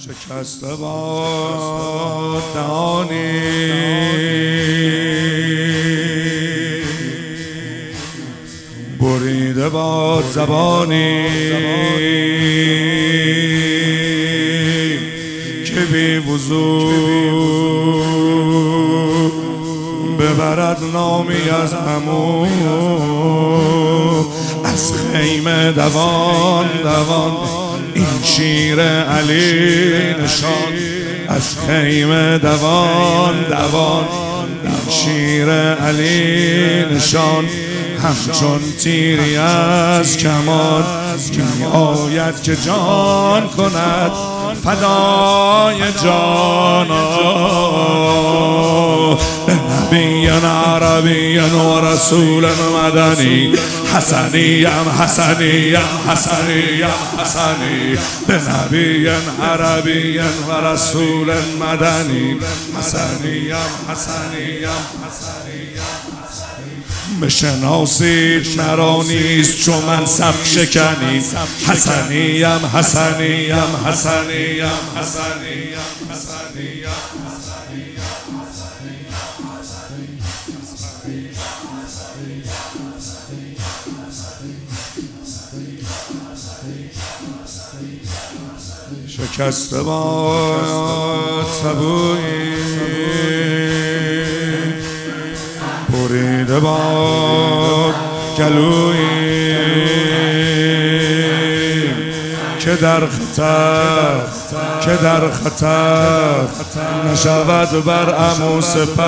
شکسته باد دهانی بریده باد زبانی که بی وضوح ببرد نامی از عمو از خیمه دوان دوان این شیر علی نشان از خیمه دوان دوان این شیر علی نشان همچون تیری از کمان می آید که جان کند فدای جانا نبی عربی و رسول مدنی حسنی حسنی حسنی حسنی به نبی عربی و رسول مدنی حسنی حسنی حسنی بشناسید مرا نیست چون من سب شکنی حسنیم حسنیم حسنیم حسنیم شکسته باد سبویی بریده باد گلویی که در خطر نشود بر عمو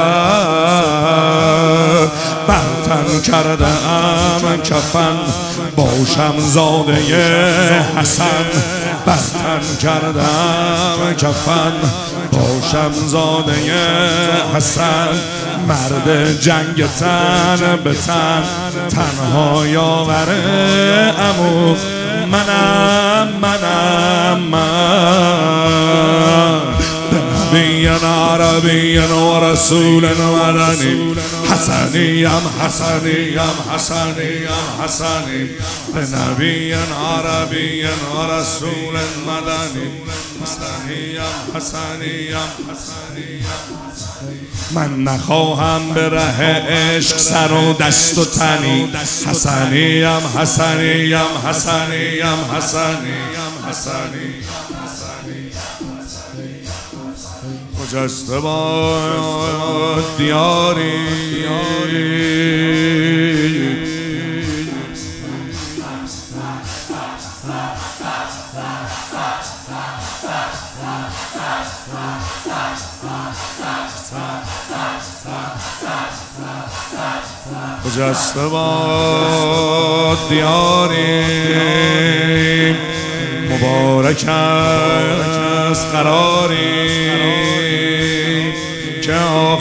سپر برتن کرده ام کفن باشم زاده حسن برتن کرده ام کفن باشم زاده حسن مرد جنگ تن به تن تنها یاور عمو منم نبی عربی و رسول مدنی حسنیم حسنیم حسنیم حسنیم به نبی عربی و رسول مدنی حسنیم حسنیم حسنیم من نخواهم به ره عشق سر و دست و تنی حسنیم حسنیم حسنیم حسنیم حسنیم خجسته باد دیاری خجسته باد دیاری مبارک است قراری که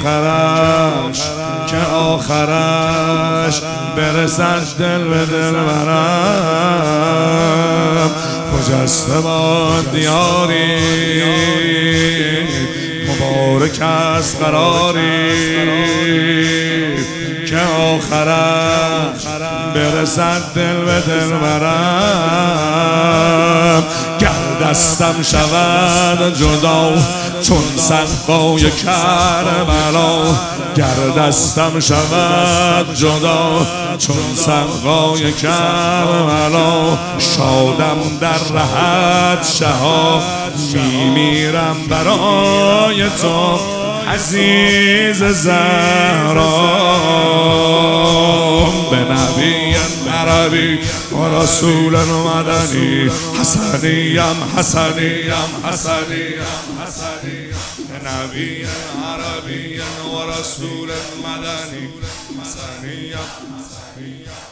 آخرش برسد دل به دل برم خجسته باد دیاری مبارک است قراری که آخرش برسد دل به دل برم گر دستم شود جدا چون صدقای کربلا گر دستم شود جدا چون صدقای کربلا شادم در رهت شها میمیرم برای تو عزیز زهرا به نبی عربی و رسول مدنی حسنیم حسنیم حسنیم حسنیم به نبی عربی و رسول مدنی حسنیم حسنیم